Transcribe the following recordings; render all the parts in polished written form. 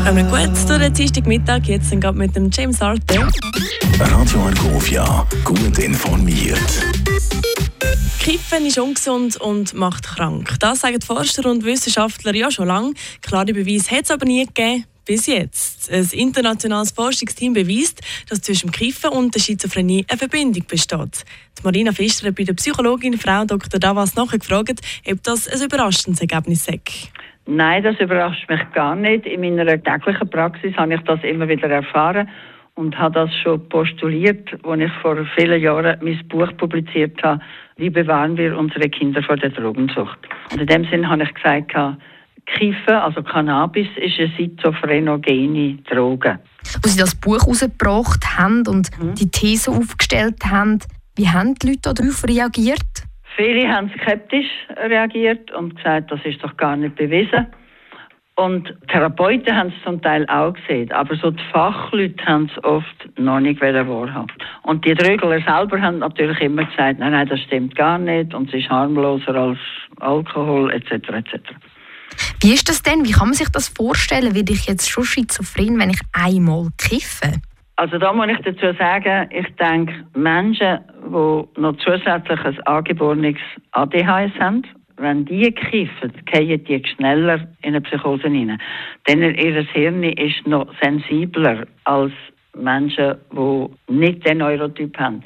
Kommen wir gut durch den Dienstagmittag, jetzt dann gerade mit dem James Arthur. Radio Argovia, gut informiert. Kiffen ist ungesund und macht krank. Das sagen die Forscher und Wissenschaftler ja schon lange. Klare Beweise hat es aber nie gegeben. Bis jetzt. Ein internationales Forschungsteam beweist, dass zwischen dem Kiffen und der Schizophrenie eine Verbindung besteht. Die Marina Pfister hat bei der Psychologin Frau Dr. Davas nachgefragt, ob das ein überraschendes Ergebnis ist. Nein, das überrascht mich gar nicht. In meiner täglichen Praxis habe ich das immer wieder erfahren und habe das schon postuliert, als ich vor vielen Jahren mein Buch publiziert habe, «Wie bewahren wir unsere Kinder vor der Drogensucht?». Und in dem Sinn habe ich gesagt, Kiffen, also Cannabis, ist eine schizophränogene Droge. Als Sie das Buch herausgebracht haben und die These aufgestellt haben, wie haben die Leute darauf reagiert? Viele haben skeptisch reagiert und gesagt, das ist doch gar nicht bewiesen. Und Therapeuten haben es zum Teil auch gesehen, aber so die Fachleute haben es oft noch nicht wahrhaben. Und die Drögler selber haben natürlich immer gesagt, nein, das stimmt gar nicht und es ist harmloser als Alkohol etc. etc. Wie ist das denn? Wie kann man sich das vorstellen? Werde ich jetzt schon schizophren, wenn ich einmal kiffe? Also da muss ich dazu sagen, ich denke, Menschen, die noch zusätzlich ein angeborenes ADHS haben, wenn die kiffen, fallen die schneller in eine Psychose hinein. Denn ihr Hirn ist noch sensibler als Menschen, die nicht den Neurotyp haben.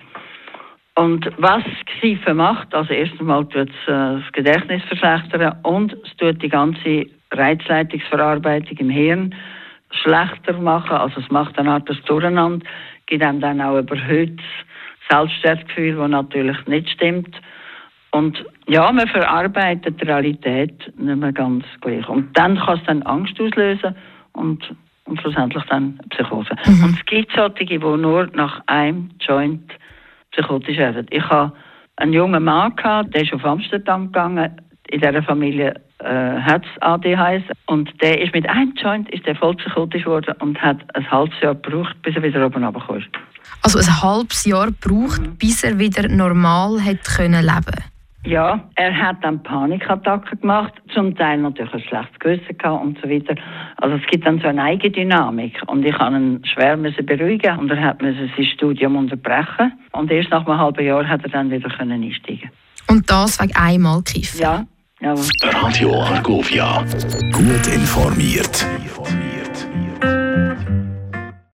Und was Kiffen macht, also erst einmal tut es das Gedächtnis verschlechtern und es tut die ganze Reizleitungsverarbeitung im Hirn schlechter machen. Also es macht eine Art Durcheinander, gibt einem dann auch überhöhtes Selbstwertgefühl, das natürlich nicht stimmt. Und ja, man verarbeitet die Realität nicht mehr ganz gleich. Und dann kann es dann Angst auslösen und schlussendlich dann Psychose. Und es gibt solche, die nur nach einem Joint psychotisch werden. Ich hatte einen jungen Mann, der ist auf Amsterdam gegangen. In dieser Familie hat es ADHS. Und der ist mit einem Joint voll psychotisch geworden und hat ein halbes Jahr gebraucht, bis er wieder oben runterkam. Also ein halbes Jahr gebraucht, bis er wieder normal hat können leben. Ja, er hat dann Panikattacken gemacht, zum Teil natürlich ein schlechtes Gewissen gehabt und so weiter. Also es gibt dann so eine Eigendynamik und ich musste ihn schwer beruhigen und er musste sein Studium unterbrechen und erst nach einem halben Jahr hat er dann wieder einsteigen. Und das wegen einmal kiffen? Ja. Radio Argovia, gut informiert.